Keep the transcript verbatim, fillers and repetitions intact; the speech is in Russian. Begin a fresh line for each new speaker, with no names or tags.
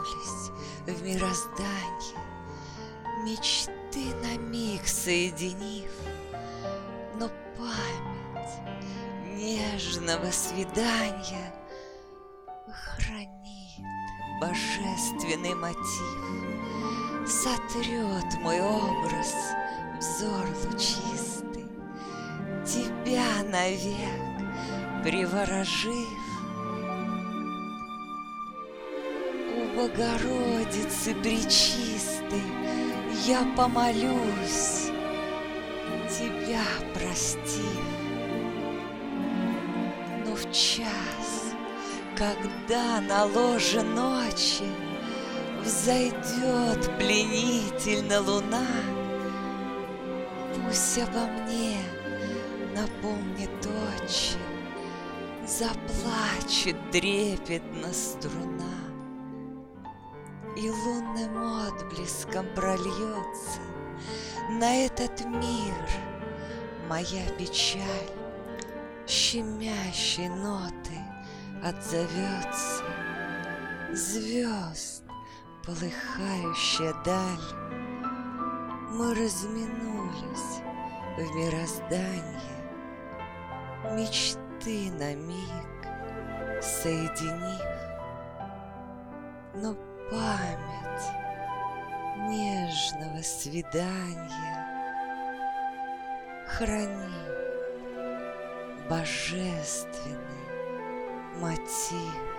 развернулись в мирозданье, мечты на миг соединив, но память нежного свидания хранит божественный мотив, сотрет мой образ взор лучистый, тебя навек приворожив. У Богородицы пречистой я помолюсь, тебя простив. Но в час, когда на ложе ночи взойдет пленительно луна, пусть обо мне напомнит отче, заплачет трепетно струна, и лунным отблеском прольется на этот мир моя печаль, щемящей ноты отзовется звезд полыхающая даль. Мы разминулись в мирозданье, мечты на миг соединив, но память нежного свидания хранит божественный мотив.